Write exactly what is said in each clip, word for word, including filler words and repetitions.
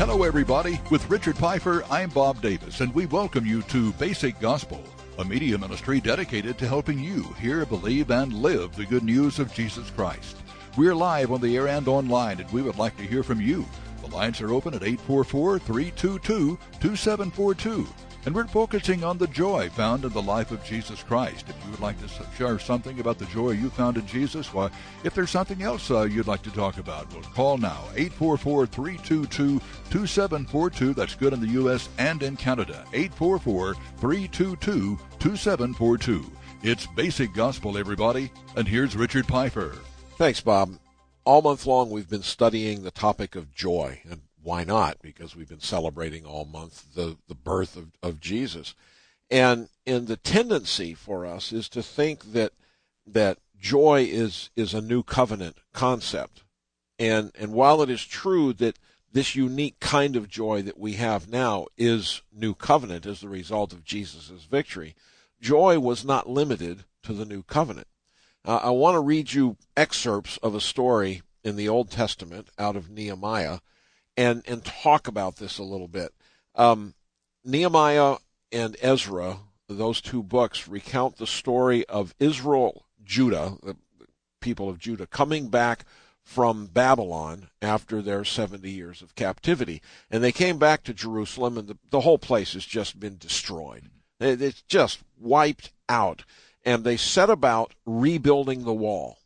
Hello, everybody. With Richard Pfeiffer, I'm Bob Davis, and we welcome you to Basic Gospel, a media ministry dedicated to helping you hear, believe, and live the good news of Jesus Christ. We're live on the air and online, and we would like to hear from you. The lines are open at eight four four, three two two, two seven four two. And we're focusing on the joy found in the life of Jesus Christ. If you would like to share something about the joy you found in Jesus, well, if there's something else uh, you'd like to talk about, well, call now, eight four four, three two two, two seven four two. That's good in the U S and in Canada, eight four four, three two two, two seven four two. It's Basic Gospel, everybody, and here's Richard Pfeiffer. Thanks, Bob. All month long, we've been studying the topic of joy, and why not? Because we've been celebrating all month the, the birth of, of Jesus. And and the tendency for us is to think that that joy is is a new covenant concept. And and while it is true that this unique kind of joy that we have now is new covenant as the result of Jesus' victory, joy was not limited to the new covenant. Uh, I want to read you excerpts of a story in the Old Testament out of Nehemiah, and and talk about this a little bit. Um, Nehemiah and Ezra, those two books, recount the story of Israel, Judah, the people of Judah, coming back from Babylon after their seventy years of captivity. And they came back to Jerusalem, and the, the whole place has just been destroyed. It, it's just wiped out. And they set about rebuilding the wall.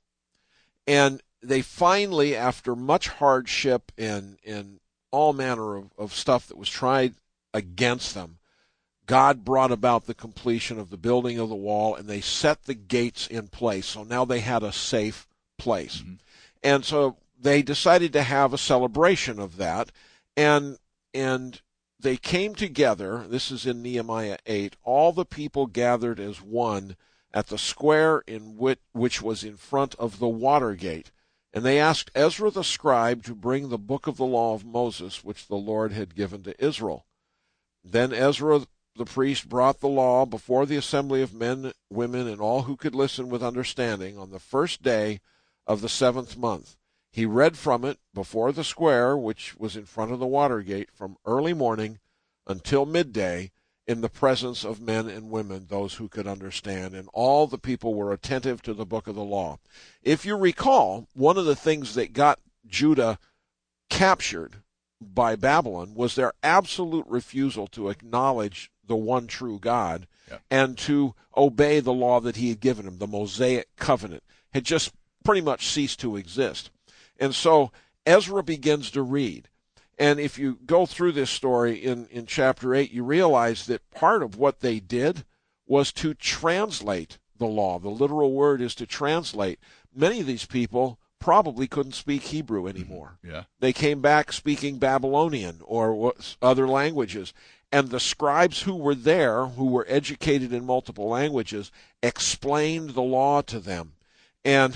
And they finally, after much hardship and, and all manner of, of stuff that was tried against them, God brought about the completion of the building of the wall, and they set the gates in place. So now they had a safe place. Mm-hmm. And so they decided to have a celebration of that, and and they came together. This is in Nehemiah eight. All the people gathered as one at the square in which, which was in front of the water gate. And they asked Ezra the scribe to bring the book of the law of Moses, which the Lord had given to Israel. Then Ezra the priest brought the law before the assembly of men, women, and all who could listen with understanding on the first day of the seventh month. He read from it before the square, which was in front of the water gate, from early morning until midday, in the presence of men and women, those who could understand, and all the people were attentive to the book of the law. If you recall, one of the things that got Judah captured by Babylon was their absolute refusal to acknowledge the one true God, yeah, and to obey the law that he had given them. The Mosaic covenant had just pretty much ceased to exist. And so Ezra begins to read. And if you go through this story in, in chapter eight, you realize that part of what they did was to translate the law. The literal word is to translate. Many of these people probably couldn't speak Hebrew anymore. Mm-hmm. Yeah. They came back speaking Babylonian or other languages. And the scribes who were there, who were educated in multiple languages, explained the law to them. And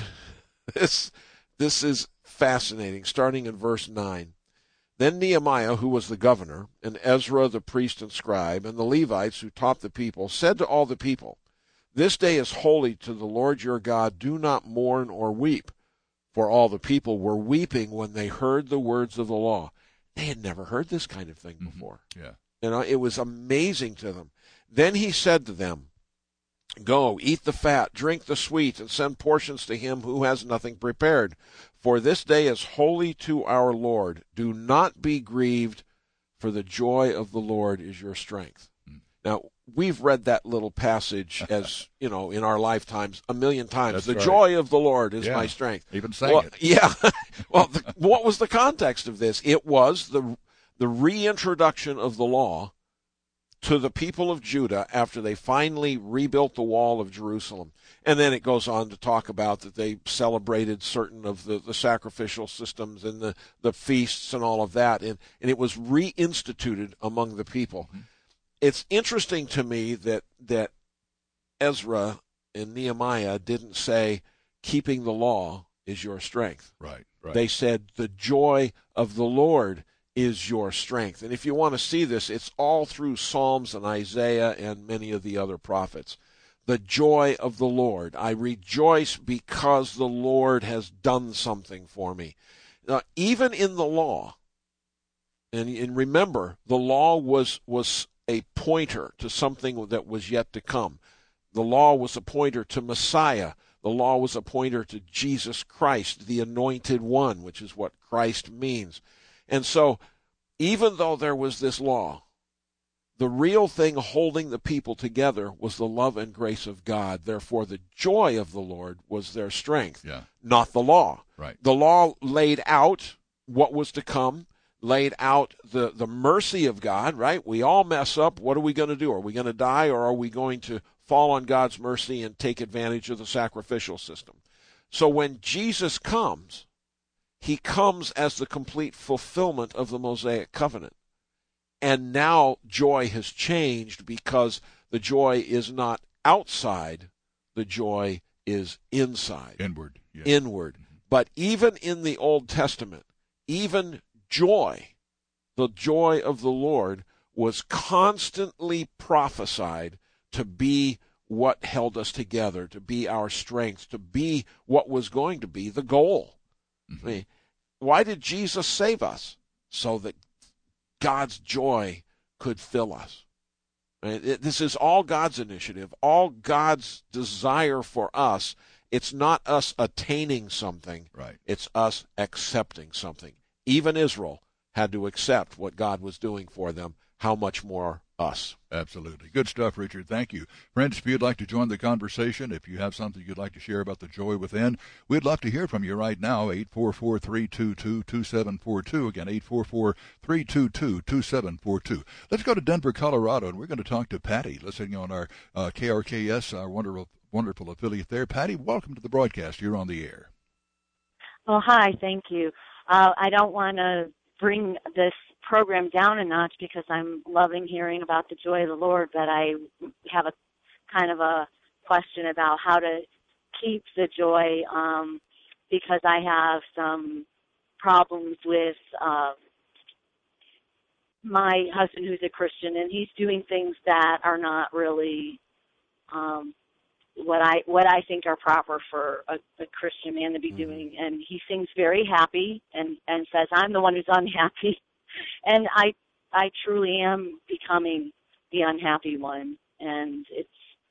this, this is fascinating, starting in verse nine. Then Nehemiah, who was the governor, and Ezra the priest and scribe, and the Levites who taught the people, said to all the people, "This day is holy to the Lord your God. Do not mourn or weep." For all the people were weeping when they heard the words of the law. They had never heard this kind of thing before. Mm-hmm. Yeah. You know, it was amazing to them. Then he said to them, "Go, eat the fat, drink the sweet, and send portions to him who has nothing prepared. For this day is holy to our Lord. Do not be grieved, for the joy of the Lord is your strength." Mm. Now, we've read that little passage as, you know, in our lifetimes a million times. That's the right. Joy of the Lord is yeah. my strength. Even sang well, it. Yeah. Well, the, what was the context of this? It was the the reintroduction of the law to the people of Judah after they finally rebuilt the wall of Jerusalem. And then it goes on to talk about that they celebrated certain of the, the sacrificial systems and the, the feasts and all of that. And, and it was reinstituted among the people. Mm-hmm. It's interesting to me that that Ezra and Nehemiah didn't say, keeping the law is your strength. Right, right. They said, the joy of the Lord is your strength. And if you want to see this, it's all through Psalms and Isaiah and many of the other prophets. The joy of the Lord. I rejoice because the Lord has done something for me. Now, even in the law, And, and remember, the law was, was a pointer to something that was yet to come. The law was a pointer to Messiah. The law was a pointer to Jesus Christ, the Anointed One, which is what Christ means. And so, even though there was this law, the real thing holding the people together was the love and grace of God. Therefore, the joy of the Lord was their strength, yeah. not the law. Right. The law laid out what was to come, laid out the, the mercy of God, right? We all mess up. What are we going to do? Are we going to die, or are we going to fall on God's mercy and take advantage of the sacrificial system? So when Jesus comes, he comes as the complete fulfillment of the Mosaic covenant. And now joy has changed, because the joy is not outside, the joy is inside. Inward. Yes. Inward. Mm-hmm. But even in the Old Testament, even joy, the joy of the Lord, was constantly prophesied to be what held us together, to be our strength, to be what was going to be the goal. Mm-hmm. I mean, why did Jesus save us? So that God's joy could fill us. Right? It, this is all God's initiative, all God's desire for us. It's not us attaining something. Right. It's us accepting something. Even Israel had to accept what God was doing for them. How much more us? Absolutely. Good stuff, Richard. Thank you. Friends, if you'd like to join the conversation, if you have something you'd like to share about the joy within, we'd love to hear from you right now. eight four four, three two two, two seven four two. Again, eight four four, three two two, two seven four two. Let's go to Denver, Colorado, and we're going to talk to Patty, listening on our uh, K R K S, our wonderful, wonderful affiliate there. Patty, welcome to the broadcast. You're on the air. Oh, hi. Thank you. Uh, I don't want to bring this program down a notch, because I'm loving hearing about the joy of the Lord, but I have a kind of a question about how to keep the joy, um, because I have some problems with uh, my husband, who's a Christian, and he's doing things that are not really um, what I what I think are proper for a, a Christian man to be mm-hmm. doing. And he seems very happy and, and says, I'm the one who's unhappy. And I I truly am becoming the unhappy one, and it's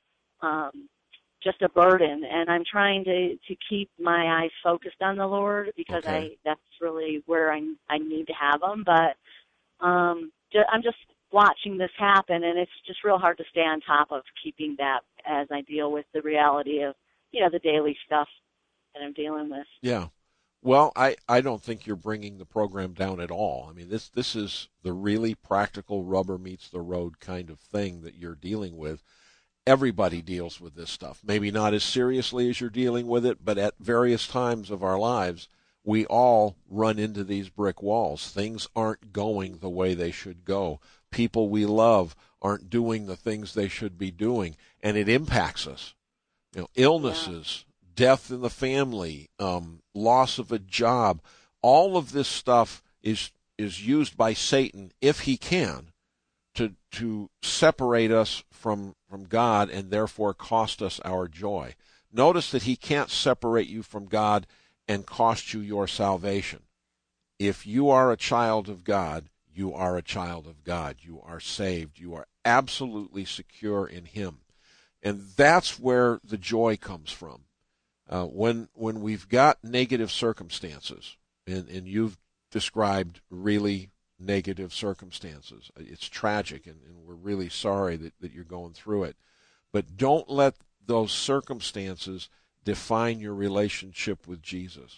um, just a burden. And I'm trying to, to keep my eyes focused on the Lord, because okay. I that's really where I I need to have them. But um, ju- I'm just watching this happen, and it's just real hard to stay on top of keeping that as I deal with the reality of, you know, the daily stuff that I'm dealing with. Yeah. Well, I, I don't think you're bringing the program down at all. I mean, this this is the really practical rubber meets the road kind of thing that you're dealing with. Everybody deals with this stuff. Maybe not as seriously as you're dealing with it, but at various times of our lives, we all run into these brick walls. Things aren't going the way they should go. People we love aren't doing the things they should be doing, and it impacts us. You know, illnesses, yeah. death in the family, um, loss of a job, all of this stuff is is used by Satan, if he can, to to separate us from, from God and therefore cost us our joy. Notice that he can't separate you from God and cost you your salvation. If you are a child of God, you are a child of God. You are saved. You are absolutely secure in him. And that's where the joy comes from. Uh, when when we've got negative circumstances, and, and you've described really negative circumstances, it's tragic, and, and we're really sorry that, that you're going through it. But don't let those circumstances define your relationship with Jesus.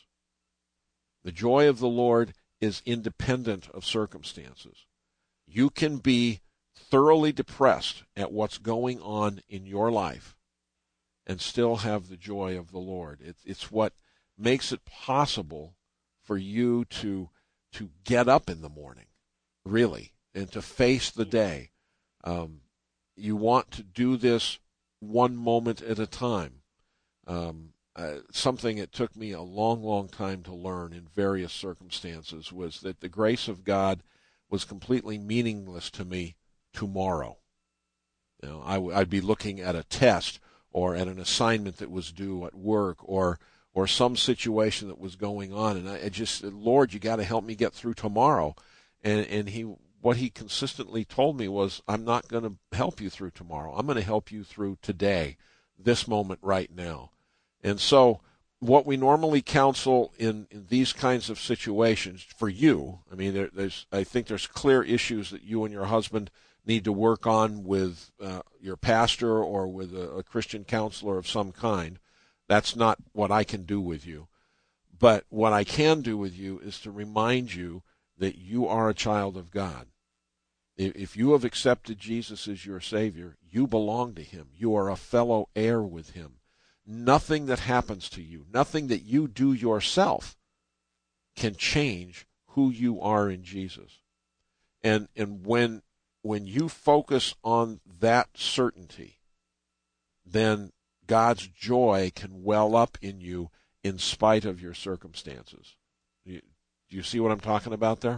The joy of the Lord is independent of circumstances. You can be thoroughly depressed at what's going on in your life and still have the joy of the Lord. It's, it's what makes it possible for you to to get up in the morning, really, and to face the day. Um, you want to do this one moment at a time. Um, uh, something it took me a long, long time to learn in various circumstances was that the grace of God was completely meaningless to me tomorrow. You know, I, I'd be looking at a test or at an assignment that was due at work, or or some situation that was going on, and I, I just said, Lord, you got to help me get through tomorrow. And, and he, what he consistently told me was, I'm not going to help you through tomorrow. I'm going to help you through today, this moment right now. And so what we normally counsel in, in these kinds of situations for you, I mean, there, there's, I think there's clear issues that you and your husband need to work on with uh, your pastor or with a, a Christian counselor of some kind. That's not what I can do with you. But what I can do with you is to remind you that you are a child of God. If you have accepted Jesus as your Savior, you belong to him. You are a fellow heir with him. Nothing that happens to you, nothing that you do yourself can change who you are in Jesus. And and when when you focus on that certainty, then God's joy can well up in you in spite of your circumstances. Do you see what I'm talking about there?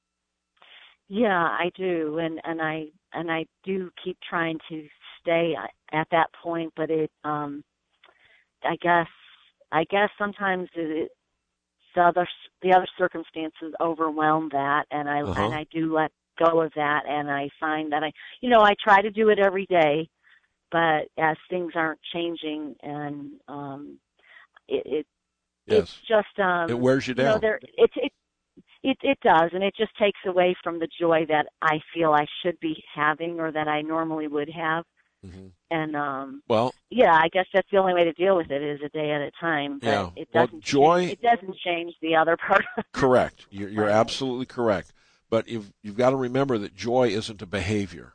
Yeah, I do, and and I and I do keep trying to stay at that point, but it, um, I guess, I guess sometimes it, the other the other circumstances overwhelm that, and I uh-huh. and I do let go of that, and I find that I, you know, I try to do it every day, but as things aren't changing, and um, it, it yes. it's just um, it wears you down. You know, there it's it. It it does, and it just takes away from the joy that I feel I should be having or that I normally would have. Mm-hmm. And um, well, yeah, I guess that's the only way to deal with it is a day at a time. But yeah. it Well, doesn't joy. change, it doesn't change the other part. Correct. You're, you're right. absolutely correct. But you've you've got to remember that joy isn't a behavior.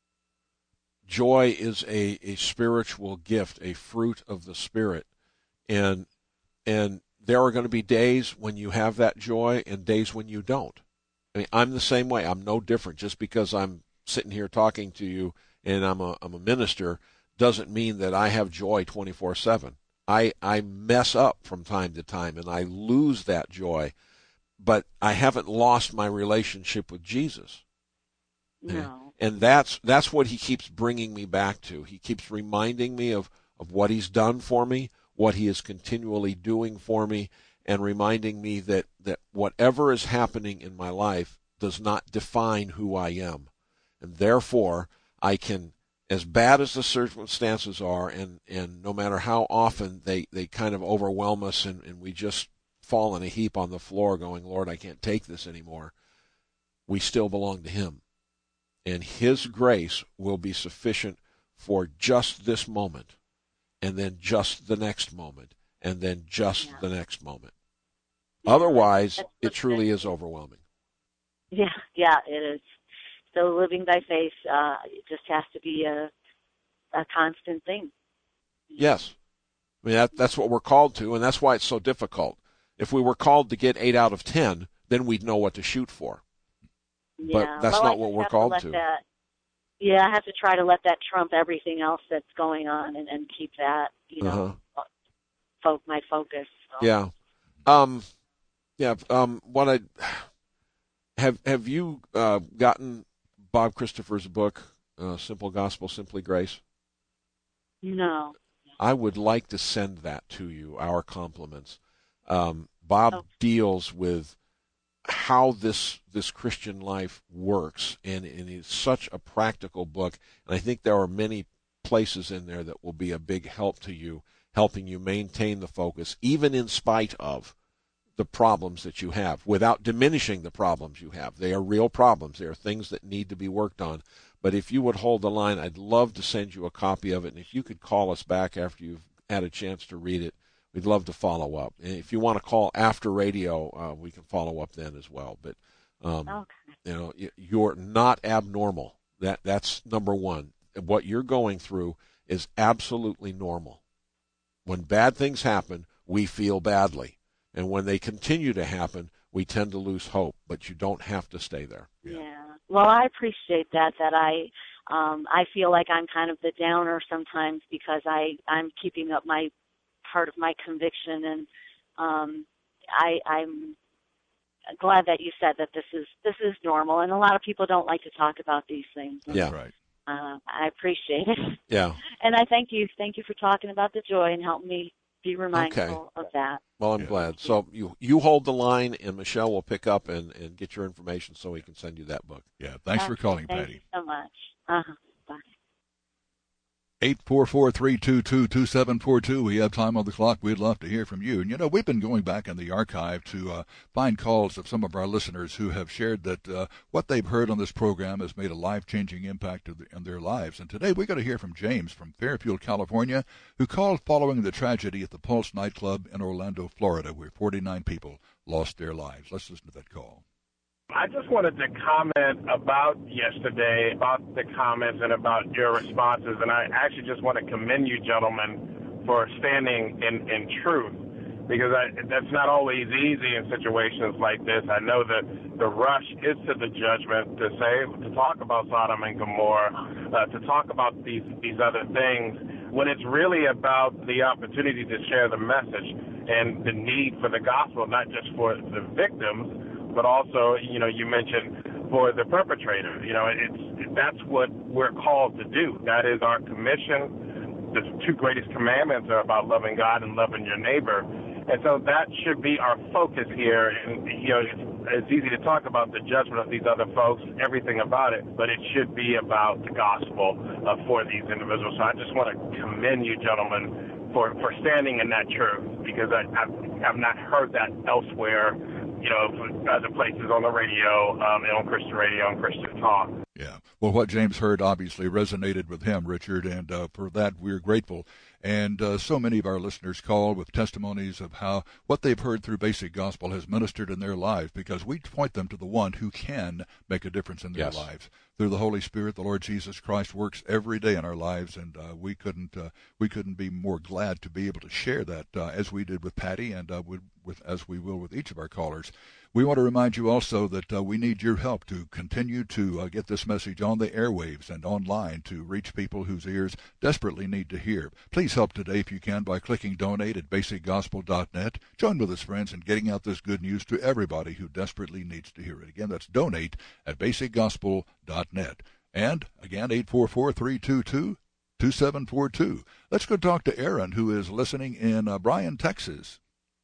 Joy is a, a spiritual gift, a fruit of the Spirit, and and. There are going to be days when you have that joy and days when you don't. I mean, I'm the same way. I'm no different. Just because I'm sitting here talking to you and I'm a I'm a minister doesn't mean that I have joy twenty-four seven. I, I mess up from time to time and I lose that joy, but I haven't lost my relationship with Jesus. No. And that's that's what he keeps bringing me back to. He keeps reminding me of, of what he's done for me, what he is continually doing for me, and reminding me that, that whatever is happening in my life does not define who I am. And therefore, I can, as bad as the circumstances are, and, and no matter how often they, they kind of overwhelm us and, and we just fall in a heap on the floor going, Lord, I can't take this anymore, we still belong to him. And his grace will be sufficient for just this moment, and then just the next moment, and then just yeah. the next moment. Yeah, Otherwise, it truly is overwhelming. Yeah, yeah, it is. So living by faith uh, it just has to be a, a constant thing. Yes. I mean, that, that's what we're called to, and that's why it's so difficult. If we were called to get eight out of ten, then we'd know what to shoot for. Yeah. But that's well, not what we're called to. to. That, yeah, I have to try to let that trump everything else that's going on and, and keep that, you know, uh-huh. fo- my focus. So. Yeah. Um, yeah. Um, what I have have you uh, gotten Bob Christopher's book, uh, Simple Gospel, Simply Grace? No. I would like to send that to you. Our compliments. Um, Bob oh. deals with how this this Christian life works, and, and it's such a practical book, and I think there are many places in there that will be a big help to you, helping you maintain the focus, even in spite of the problems that you have, without diminishing the problems you have. They are real problems. They are things that need to be worked on. But if you would hold the line, I'd love to send you a copy of it, and if you could call us back after you've had a chance to read it, we'd love to follow up. And if you want to call after radio, uh, we can follow up then as well. But um, okay. you know, you're not abnormal. That that's number one. What you're going through is absolutely normal. When bad things happen, we feel badly, and when they continue to happen, we tend to lose hope. But you don't have to stay there. Yeah. yeah. Well, I appreciate that. That I. Um, I feel like I'm kind of the downer sometimes because I I'm keeping up my part of my conviction, and um, I, I'm glad that you said that this is this is normal, and a lot of people don't like to talk about these things. And, yeah, right. Uh, I appreciate it. Yeah, and I thank you, thank you for talking about the joy and helping me be mindful Okay. of that. Well, I'm Yeah. glad. So you you hold the line, and Michelle will pick up and, and get your information so we can send you that book. Yeah, thanks for calling, Thank Patty. you so much. Uh-huh. Bye. eight four four, three two two, two seven four two. We have time on the clock. We'd love to hear from you. And, you know, we've been going back in the archive to uh, find calls of some of our listeners who have shared that uh, what they've heard on this program has made a life-changing impact in their lives. And today we're going to hear from James from Fairfield, California, who called following the tragedy at the Pulse nightclub in Orlando, Florida, where forty-nine people lost their lives. Let's listen to that call. I just wanted to comment about yesterday, about the comments and about your responses, and I actually just want to commend you, gentlemen, for standing in, in truth, because I, that's not always easy in situations like this. I know that the rush is to the judgment to say, to talk about Sodom and Gomorrah, uh, to talk about these, these other things, when it's really about the opportunity to share the message and the need for the gospel, not just for the victims, but also, you know, you mentioned for the perpetrator. You know, it's that's what we're called to do. That is our commission. The two greatest commandments are about loving God and loving your neighbor. And so that should be our focus here. And, you know, it's, it's easy to talk about the judgment of these other folks, everything about it, but it should be about the gospel uh, for these individuals. So I just want to commend you, gentlemen, for, for standing in that truth, because I, I've, I've not heard that elsewhere, you know, other places on the radio, um, and on Christian radio, and Christian Talk. Yeah. Well, what James heard obviously resonated with him, Richard, and uh, for that we're grateful. And uh, so many of our listeners call with testimonies of how what they've heard through Basic Gospel has ministered in their lives, because we point them to the one who can make a difference in their Yes. lives. Through the Holy Spirit, the Lord Jesus Christ works every day in our lives, and uh, we couldn't uh, we couldn't be more glad to be able to share that uh, as we did with Patty, and uh, with, with as we will with each of our callers. We want to remind you also that uh, we need your help to continue to uh, get this message on the airwaves and online to reach people whose ears desperately need to hear. Please help today if you can by clicking donate at basic gospel dot net. Join with us, friends, in getting out this good news to everybody who desperately needs to hear it. Again, that's donate at basic gospel dot net. And again, eight four four, three two two, two seven four two. Let's go talk to Aaron, who is listening in uh, Bryan, Texas.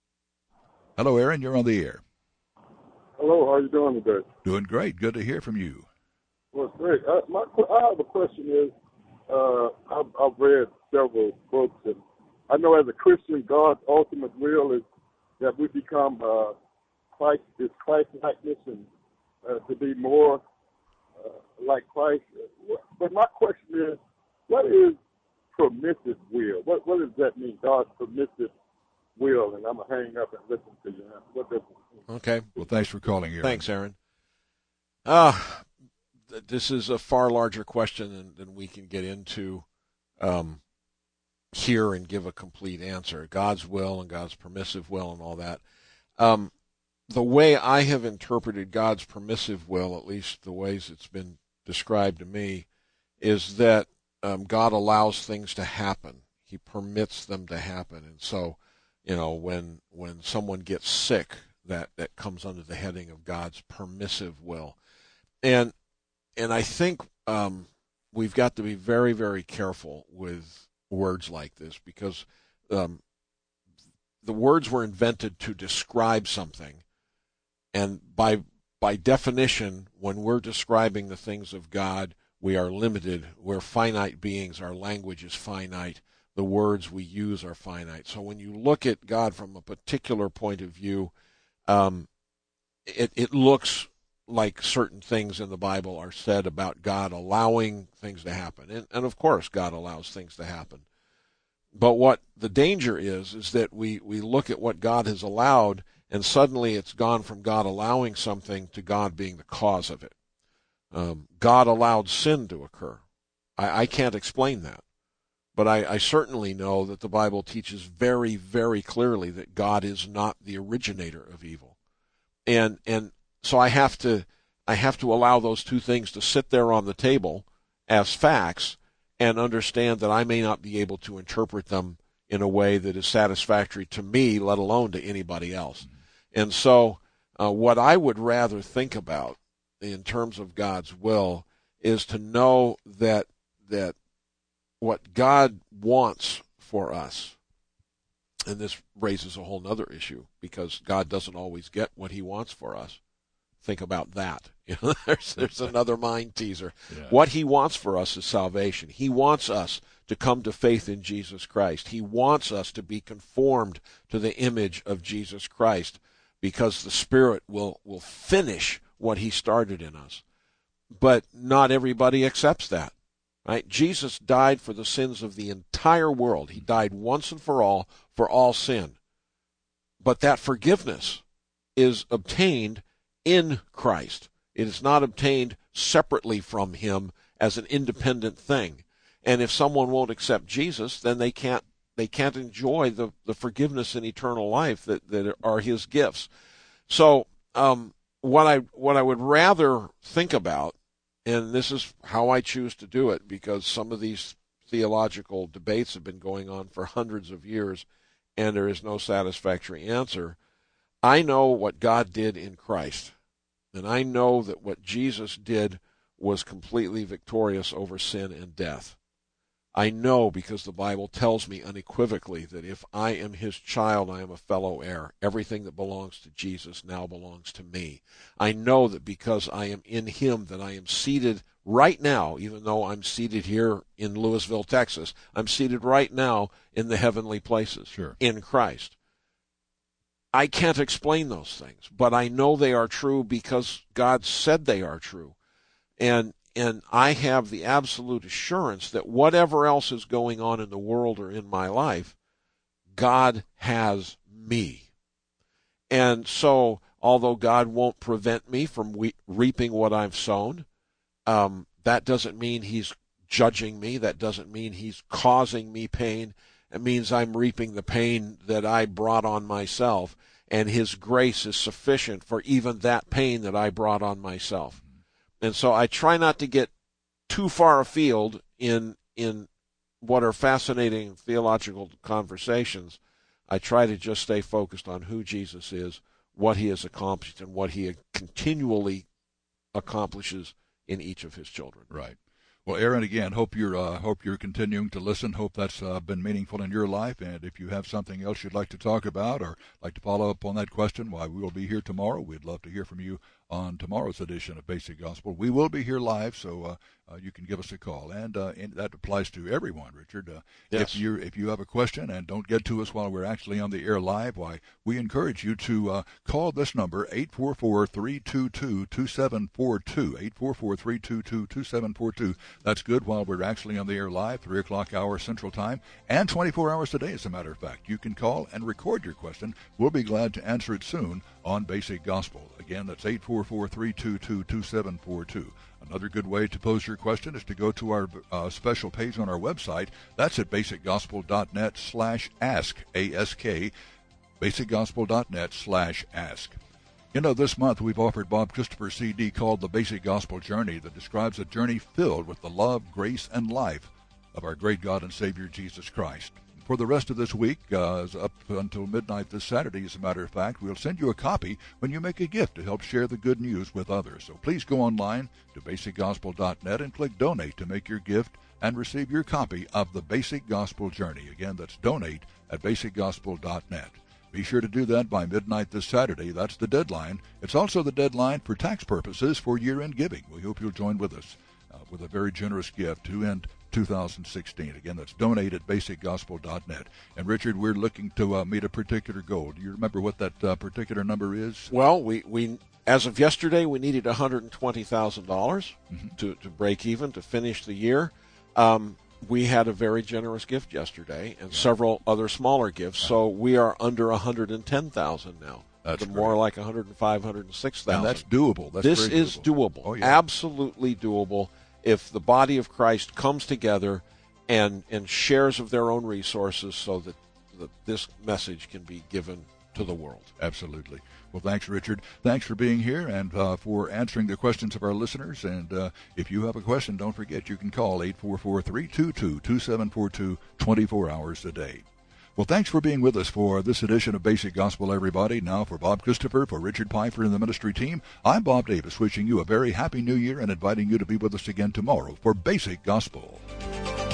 Hello, Aaron. You're on the air. Hello, how are you doing today? Doing great. Good to hear from you. Well, great. Uh, my, I have a question is, uh, I've, I've read several books, and I know as a Christian, God's ultimate will is that we become uh, Christ, this Christ-likeness, and uh, to be more uh, like Christ. But my question is, what is permissive will? What, what does that mean, God's permissive will? And I'm going to hang up and listen to you. What does it mean? Okay. Well, thanks for calling, Aaron. Thanks, Aaron. Uh, th- this is a far larger question than, than we can get into um, here and give a complete answer. God's will and God's permissive will and all that. Um, the way I have interpreted God's permissive will, at least the ways it's been described to me, is that um, God allows things to happen. He permits them to happen. And so, you know, when when someone gets sick, that, that comes under the heading of God's permissive will. And and I think um, we've got to be very, very careful with words like this, because um, the words were invented to describe something. And by by definition, when we're describing the things of God, we are limited. We're finite beings. Our language is finite. The words we use are finite. So when you look at God from a particular point of view, Um, it, it looks like certain things in the Bible are said about God allowing things to happen. And, and of course, God allows things to happen. But what the danger is, is that we, we look at what God has allowed, and suddenly it's gone from God allowing something to God being the cause of it. Um, God allowed sin to occur. I, I can't explain that. But I, I certainly know that the Bible teaches very, very clearly that God is not the originator of evil. And and so I have to I have to allow those two things to sit there on the table as facts and understand that I may not be able to interpret them in a way that is satisfactory to me, let alone to anybody else. And so uh, what I would rather think about in terms of God's will is to know that that what God wants for us And this raises a whole other issue, because God doesn't always get what he wants for us. Think about that. You know, there's, there's another mind teaser. Yeah. What he wants for us is salvation. He wants us to come to faith in Jesus Christ. He wants us to be conformed to the image of Jesus Christ, because the Spirit will, will finish what he started in us. But not everybody accepts that. Right? Jesus died for the sins of the entire world. He died once and for all for all sin. But that forgiveness is obtained in Christ. It is not obtained separately from him as an independent thing. And if someone won't accept Jesus, then they can't they can't enjoy the, the forgiveness and eternal life that, that are his gifts. So um, what I what I would rather think about, and this is how I choose to do it, because some of these theological debates have been going on for hundreds of years, and there is no satisfactory answer. I know what God did in Christ, and I know that what Jesus did was completely victorious over sin and death. I know because the Bible tells me unequivocally that if I am his child, I am a fellow heir. Everything that belongs to Jesus now belongs to me. I know that because I am in him, that I am seated right now, even though I'm seated here in Lewisville, Texas, I'm seated right now in the heavenly places, sure, in Christ. I can't explain those things, but I know they are true because God said they are true. And And I have the absolute assurance that whatever else is going on in the world or in my life, God has me. And so, although God won't prevent me from we- reaping what I've sown, um, that doesn't mean he's judging me. That doesn't mean he's causing me pain. It means I'm reaping the pain that I brought on myself, and his grace is sufficient for even that pain that I brought on myself. And so I try not to get too far afield in in what are fascinating theological conversations. I try to just stay focused on who Jesus is, what he has accomplished, and what he continually accomplishes in each of his children. Right. Well, Aaron, again, hope you're uh, hope you're continuing to listen. Hope that's uh, been meaningful in your life. And if you have something else you'd like to talk about or like to follow up on that question, why, we will be here tomorrow. We'd love to hear from you on tomorrow's edition of Basic Gospel. We will be here live, so uh, uh, you can give us a call, and, uh, and that applies to everyone, Richard. Uh, yes. If you if you have a question and don't get to us while we're actually on the air live, why, we encourage you to uh, call this number, eight four four, three two two, two seven four two, eight four four, three two two, two seven four two. That's good while we're actually on the air live, three o'clock hour Central Time, and twenty-four hours a day, as a matter of fact. You can call and record your question. We'll be glad to answer it soon on Basic Gospel. Again, that's eight four four, three two two, two seven four two. Another good way to pose your question is to go to our uh, special page on our website. That's at basicgospel.net slash ask, A S K, basicgospel.net slash ask. You know, this month we've offered Bob Christopher's C D called The Basic Gospel Journey that describes a journey filled with the love, grace, and life of our great God and Savior Jesus Christ. For the rest of this week, uh, up until midnight this Saturday, as a matter of fact, we'll send you a copy when you make a gift to help share the good news with others. So please go online to basic gospel dot net and click Donate to make your gift and receive your copy of The Basic Gospel Journey. Again, that's donate at basic gospel dot net. Be sure to do that by midnight this Saturday. That's the deadline. It's also the deadline for tax purposes for year-end giving. We hope you'll join with us uh, with a very generous gift to end two thousand sixteen. Again, that's donate at basic gospel dot net. And, Richard, we're looking to uh, meet a particular goal. Do you remember what that uh, particular number is? Well, we, we as of yesterday, we needed one hundred twenty thousand dollars mm-hmm. to, to break even, to finish the year. Um, we had a very generous gift yesterday and yeah. several other smaller gifts, so we are under one hundred ten thousand dollars now. That's more like one hundred five, one hundred six thousand And dollars. that's doable. That's this very is doable. doable. Oh, yeah. Absolutely doable. If the body of Christ comes together and and shares of their own resources so that the, this message can be given to the world. Absolutely. Well, thanks, Richard. Thanks for being here and uh, for answering the questions of our listeners. And uh, if you have a question, don't forget you can call eight four four, three two two, two seven four two twenty-four hours a day. Well, thanks for being with us for this edition of Basic Gospel, everybody. Now, for Bob Christopher, for Richard Pfeiffer and the ministry team, I'm Bob Davis, wishing you a very happy new year and inviting you to be with us again tomorrow for Basic Gospel.